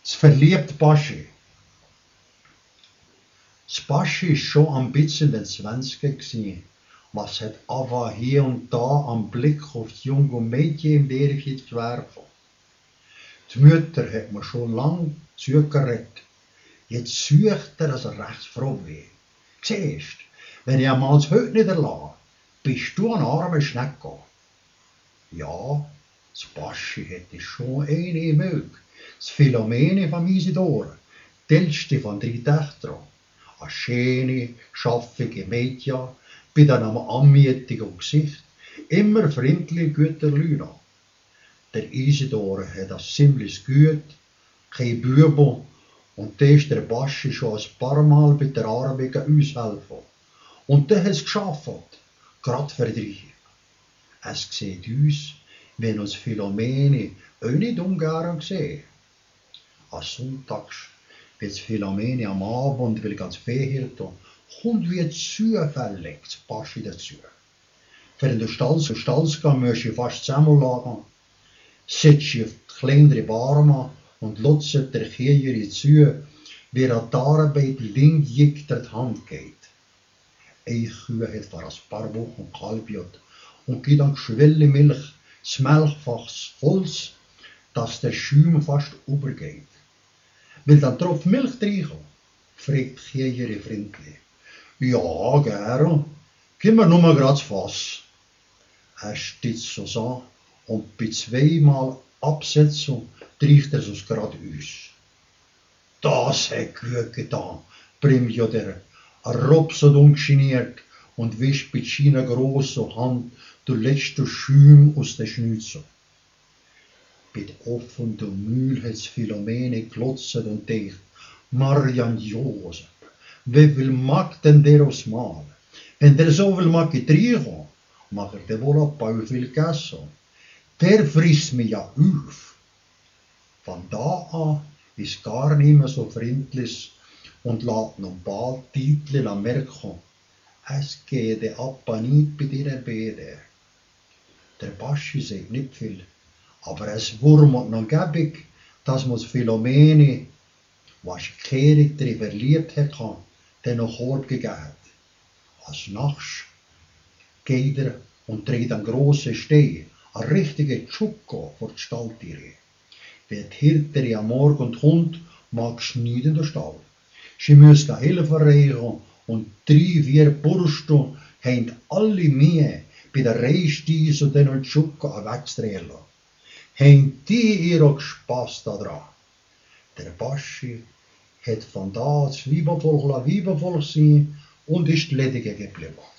Das verliebte Baschi. Das Baschi war schon ein bisschen in den 20er. Was hat aber hier und da am Blick auf das junge Mädchen im Dörfchen zu werfen. Die Mutter hat mir schon lang zugeredet. Jetzt sucht er, dass er recht froh wird. Siehst, wenn ich einmal das Hüt niederlasse, bist du ein armer Schnecke. Ja, das Baschi hätte schon eine mögen. Das Philomene von Isidore, die ältste von 3 Töchtern. Eine schöne, schaffige Mädchen, mit einem anmutigen Gesicht, immer freundlich, guter Lüne. Der Isidore hat das ziemlich gut, kein Bübel, und da ist der Baschi schon ein paar Mal bei der Arbeit aushelfen. Und der hat es geschafft, gerade für dich. Es sieht aus, wenn uns Philomene auch nicht ungern sehen. Am Sonntags, wenn Philomene am Abend will ganz Viehhirten, kommt wie zufällig das Baschi dazu. Für in den Stall zu gehen, musst du fast zusammenlagern, setzt auf die kleinere Barme und lotzt der Kirche zu, wie er die Arbeit links durch die Hand geht. Eine Kuh hat vor ein paar Wochen kalbiert und gibt dann Schwelle Milch, das Melkfach voll, dass der Schaum fast übergeht. Will dann drauf Milch reinkommen? Fragt die Kirche freundlich. Ja, gern, gib mir nur mal grad das Fass. Er steht so an und bei 2-mal Absetzung trägt er es grad aus. Das hat gut getan, bringt ja der Robson ungeniert und wischt mit seiner grossen Hand den letzten Schaum aus der Schnauze. Mit offener Mühl hat Philomene glotzt und denkt, Marian Josef, wie viel mag denn der aufs Mal? Wenn der so viel mag trinken, mag der wohl ein paar viel gegessen. Der frisst mich ja auf. Von da an ist gar nicht mehr so freundlich und lässt noch bald Titel merken, es geht aber nicht bei dir Bede. Der Baschi sagt nicht viel, aber es wurmt noch gäbig, dass man Philomene, was Kehrig drin verliebt hat, den noch Korb gegeben hat. Als nachts geht er und trägt einen grossen Stein, einen richtigen Tschuko vor die Stalltiere. Wenn die Hirte am Morgen kommt, mag es nicht in den Stall. Sie müssen Hilfe reichen und 3-4 Burschen haben alle Mühe, bei der Reichstiese und den Tschuko wegzudrehen. Haben die ihren Spass daran. Der Baschi hat von da das Weibervolk sein und ist ledig geblieben.